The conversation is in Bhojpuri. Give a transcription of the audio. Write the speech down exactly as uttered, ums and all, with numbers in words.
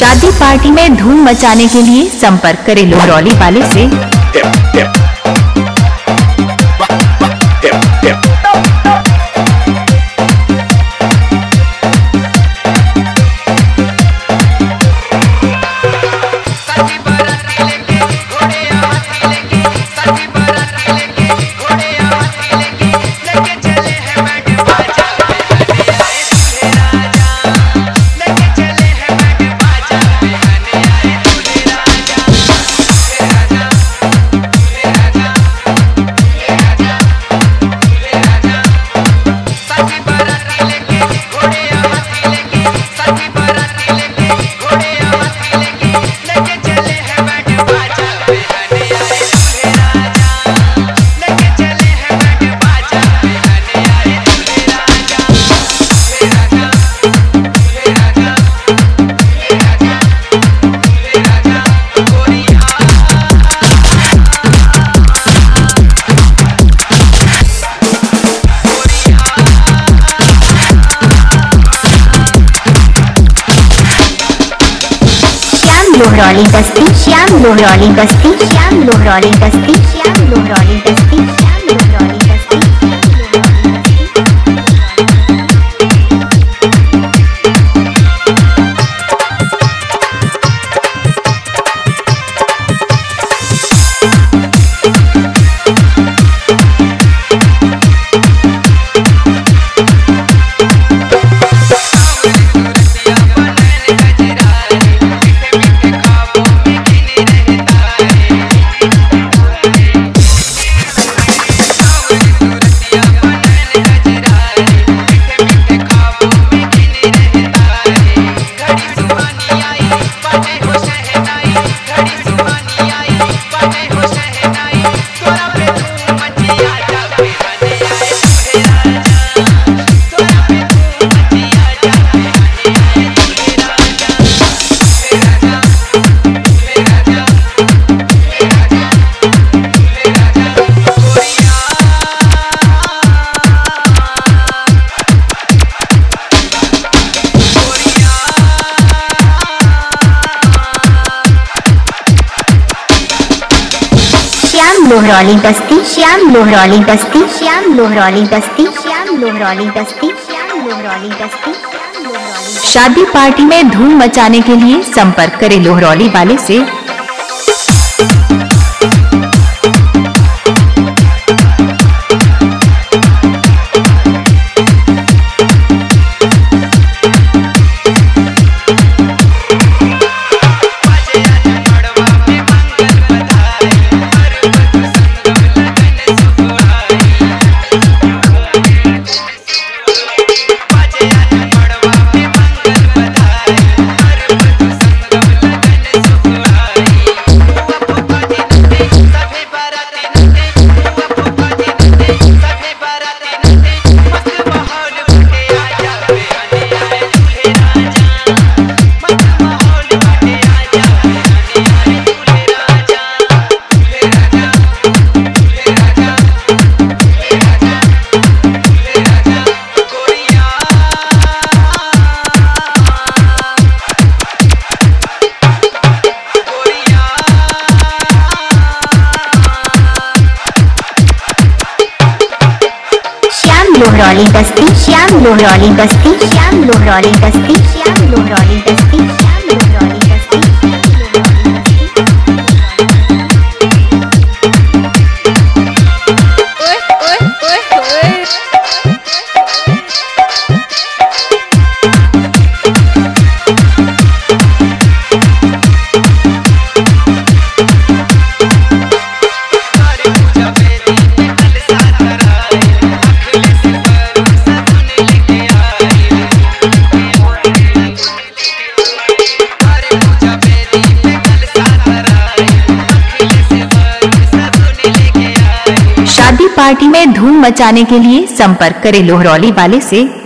शादी पार्टी में धूम मचाने के लिए संपर्क करें लोहरौली वाले से। लोहरौली बस्ती श्याम लोहरौली बस्ती श्याम लोहरौली बस्ती श्याम लोहरौली बस्ती श्याम लोहरौली बस्ती लोहरौली बस्ती श्याम लोहरौली बस्ती श्याम लोहरौली बस्ती श्याम लोहरौली बस्ती श्याम लोहरौली बस्ती श्याम लोहरौली। शादी पार्टी में धूम मचाने के लिए संपर्क करें लोहरौली वाले से। लोहरौली बस्ती श्याम लोहरौली बस्ती श्याम लोहरौली बस्ती श्याम लोहरौली बस्ती श्याम लोहरौली बस्ती। शादी पार्टी में धूम मचाने के लिए संपर्क करें लोहरौली वाले से।